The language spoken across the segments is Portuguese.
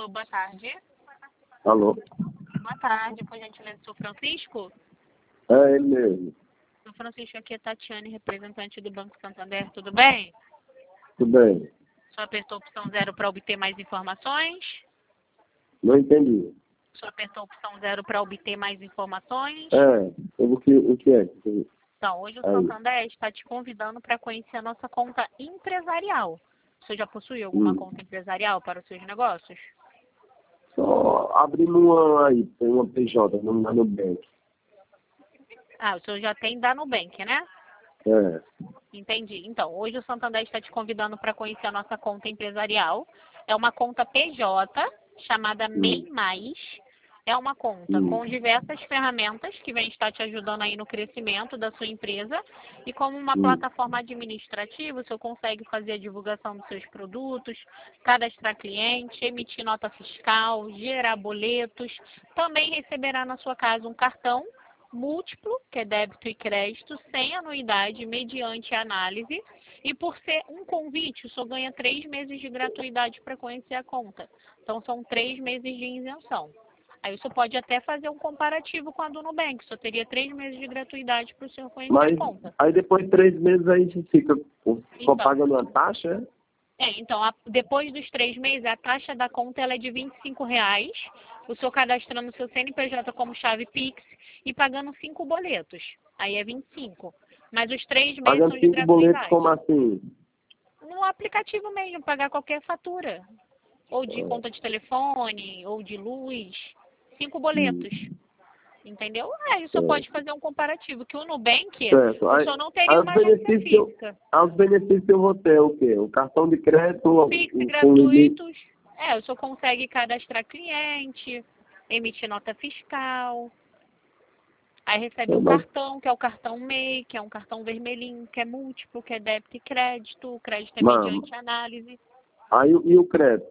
Alô, boa tarde. Alô? Boa tarde, por gentileza, sou Francisco. É ele mesmo. Sou Francisco, aqui é Tatiane, representante do Banco Santander, tudo bem? Tudo bem? Só apertou a opção 0 para obter mais informações? Não entendi. Só apertou a opção 0 para obter mais informações? Sobre o que é? Então, hoje o Aí. Santander está te convidando para conhecer a nossa conta empresarial. Você já possui alguma conta empresarial para os seus negócios? Só abrimos uma aí, tem uma PJ, não dá no bank. Ah, o senhor já tem da Nubank, né? É. Entendi. Então, hoje o Santander está te convidando para conhecer a nossa conta empresarial. É uma conta PJ, chamada MEI+. É uma conta com diversas ferramentas que vem estar te ajudando aí no crescimento da sua empresa. E como uma plataforma administrativa, o senhor consegue fazer a divulgação dos seus produtos, cadastrar cliente, emitir nota fiscal, gerar boletos. Também receberá na sua casa um cartão múltiplo, que é débito e crédito, sem anuidade, mediante análise. E por ser um convite, o senhor ganha 3 meses de gratuidade para conhecer a conta. Então, são 3 meses de isenção. Aí o senhor pode até fazer um comparativo com a do Nubank. Só teria 3 meses de gratuidade para o senhor conhecer Mas a conta. aí depois de 3 meses aí você fica só Então. pagando uma taxa, Então, depois dos 3 meses, a taxa da conta ela é de R$ 25. O senhor cadastrando o seu CNPJ como chave Pix e pagando 5 boletos. Aí é 25. Mas os 3 meses pagando são de 5 boletos, gratuidade. como assim? No aplicativo mesmo, pagar qualquer fatura. Ou de conta de telefone, ou de luz. 5 boletos. Entendeu? Aí o senhor pode fazer um comparativo. Que o Nubank, Certo. o Aí, senhor não teria uma agência física. os benefícios eu vou ter o quê? O cartão de crédito, Pix com limite. gratuitos. O senhor consegue cadastrar cliente, emitir nota fiscal. Aí recebe um cartão, que é o cartão MEI, que é um cartão vermelhinho, que é múltiplo, que é débito e crédito. O crédito é mediante análise. Aí e o crédito?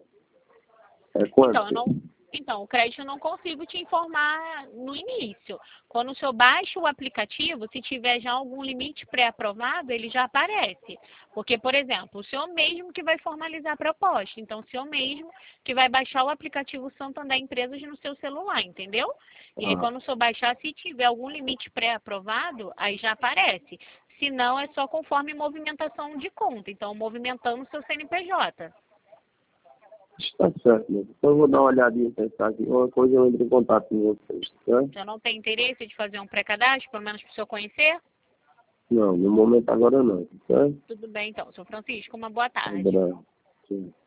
É quanto? Então, o crédito eu não consigo te informar no início. Quando o senhor baixa o aplicativo, se tiver já algum limite pré-aprovado, ele já aparece. Porque, por exemplo, o senhor mesmo que vai formalizar a proposta. Então, o senhor mesmo que vai baixar o aplicativo Santander Empresas no seu celular, entendeu? E aí, quando o senhor baixar, se tiver algum limite pré-aprovado, aí já aparece. Se não, é só conforme movimentação de conta. Então, movimentando o seu CNPJ. Está certo, né? Então eu vou dar uma olhadinha, pensar aqui. Uma coisa eu entro em contato com vocês, certo? Já não tem interesse de fazer um pré-cadastro, pelo menos para o senhor conhecer? Não, no momento agora não, certo? Tudo bem, então. Sou Francisco, uma boa tarde. Um abraço. Sim.